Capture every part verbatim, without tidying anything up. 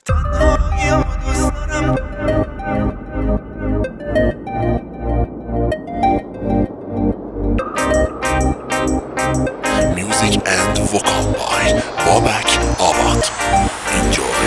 تنهایی‌امو دوست دارم. Music and vocal by Babak Abad. Enjoy.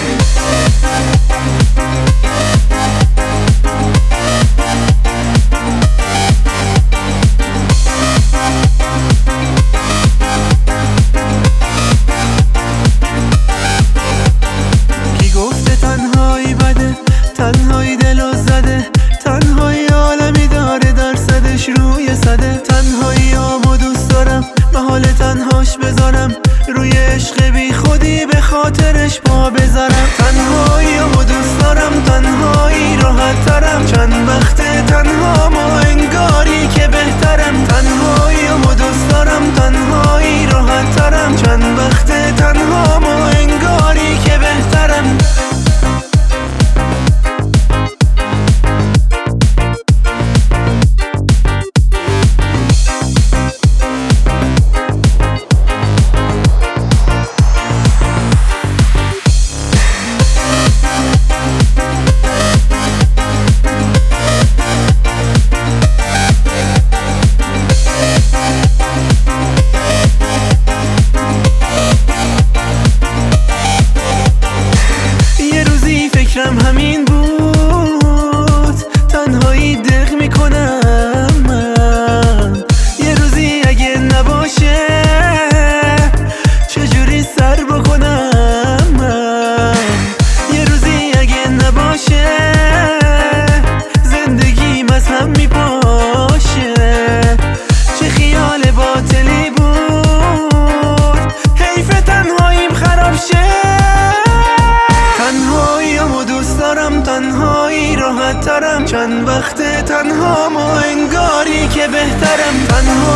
تنهایی بده، تنهایی دلو زده، تنهایی عالمی داره درصدش روی صده. تنهایی آمو دوست دارم، محال تنهاش بذارم، روی عشق بی خودی به خاطرش پا بذارم. تنهایی آمو دوست دارم، تنهایی راحت ترم، چند وقته تنهامو انگاری که بهترم. تنهایی آمو دوست دارم، تنهایی راحت ترم، چند وقته تنهامو انگاری که بهترم. فکرم همین بود، تنهایی دق میکنم من. یه روزی اگه نباشه چجوری سر بکنم من. یه روزی اگه نباشه زندگیم از هم میپاشه. چه خیال باطلی بود، حیف تنهاییم خراب شه. تنهایی‌امو دوست دارم، تنهایی راحت ترم، چند وقته تنهامو انگاری که بهترم. تنها